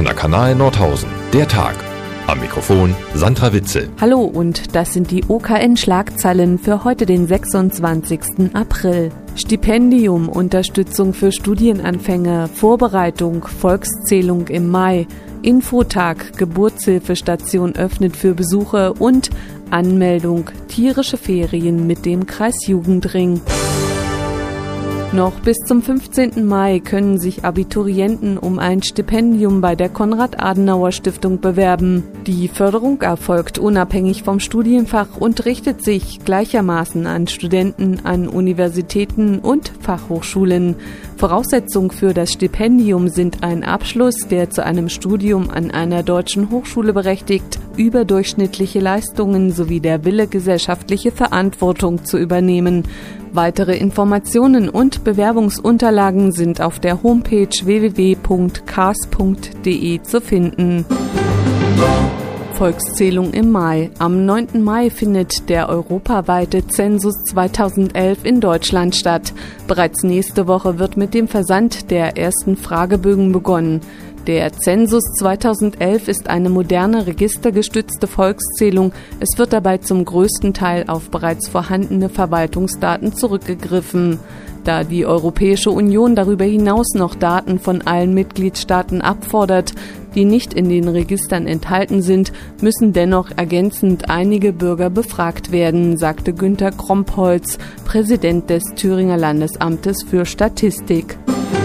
Offener Kanal Nordhausen. Der Tag. Am Mikrofon Sandra Witzel. Hallo und das sind die OKN-Schlagzeilen für heute, den 26. April. Stipendium, Unterstützung für Studienanfänger, Vorbereitung, Volkszählung im Mai, Infotag, Geburtshilfestation öffnet für Besucher und Anmeldung, tierische Ferien mit dem Kreisjugendring. Noch bis zum 15. Mai können sich Abiturienten um ein Stipendium bei der Konrad-Adenauer-Stiftung bewerben. Die Förderung erfolgt unabhängig vom Studienfach und richtet sich gleichermaßen an Studenten an Universitäten und Fachhochschulen. Voraussetzung für das Stipendium sind ein Abschluss, der zu einem Studium an einer deutschen Hochschule berechtigt, überdurchschnittliche Leistungen sowie der Wille, gesellschaftliche Verantwortung zu übernehmen. Weitere Informationen und Bewerbungsunterlagen sind auf der Homepage www.cars.de zu finden. Volkszählung im Mai. Am 9. Mai findet der europaweite Zensus 2011 in Deutschland statt. Bereits nächste Woche wird mit dem Versand der ersten Fragebögen begonnen. Der Zensus 2011 ist eine moderne, registergestützte Volkszählung. Es wird dabei zum größten Teil auf bereits vorhandene Verwaltungsdaten zurückgegriffen. Da die Europäische Union darüber hinaus noch Daten von allen Mitgliedstaaten abfordert, die nicht in den Registern enthalten sind, müssen dennoch ergänzend einige Bürger befragt werden, sagte Günter Krompholz, Präsident des Thüringer Landesamtes für Statistik.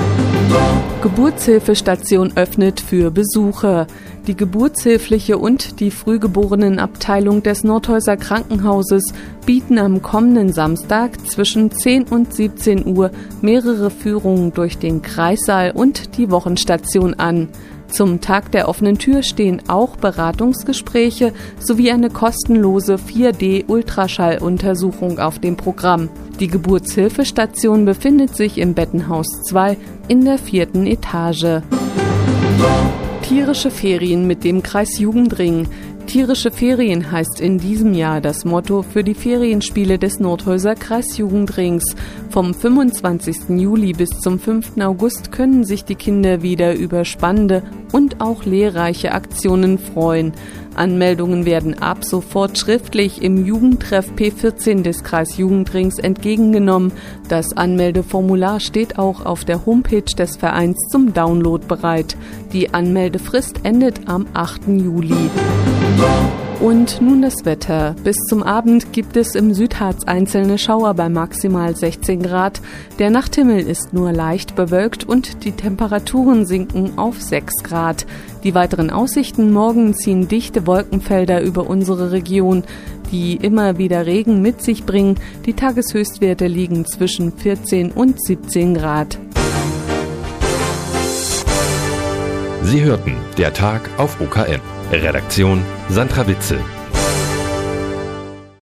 Geburtshilfestation öffnet für Besucher. Die geburtshilfliche und die Frühgeborenenabteilung des Nordhäuser Krankenhauses bieten am kommenden Samstag zwischen 10 und 17 Uhr mehrere Führungen durch den Kreissaal und die Wochenstation an. Zum Tag der offenen Tür stehen auch Beratungsgespräche sowie eine kostenlose 4D-Ultraschalluntersuchung auf dem Programm. Die Geburtshilfestation befindet sich im Bettenhaus 2 in der 4. Etage. Tierische Ferien mit dem Kreisjugendring. Tierische Ferien heißt in diesem Jahr das Motto für die Ferienspiele des Nordhäuser Kreisjugendrings. Vom 25. Juli bis zum 5. August können sich die Kinder wieder über spannende und auch lehrreiche Aktionen freuen. Anmeldungen werden ab sofort schriftlich im Jugendtreff P14 des Kreisjugendrings entgegengenommen. Das Anmeldeformular steht auch auf der Homepage des Vereins zum Download bereit. Die Anmeldefrist endet am 8. Juli. Und nun das Wetter. Bis zum Abend gibt es im Südharz einzelne Schauer bei maximal 16 Grad. Der Nachthimmel ist nur leicht bewölkt und die Temperaturen sinken auf 6 Grad. Die weiteren Aussichten: morgen ziehen dichte Wolkenfelder über unsere Region, die immer wieder Regen mit sich bringen. Die Tageshöchstwerte liegen zwischen 14 und 17 Grad. Sie hörten der Tag auf OKN. Redaktion Sandra Witzel.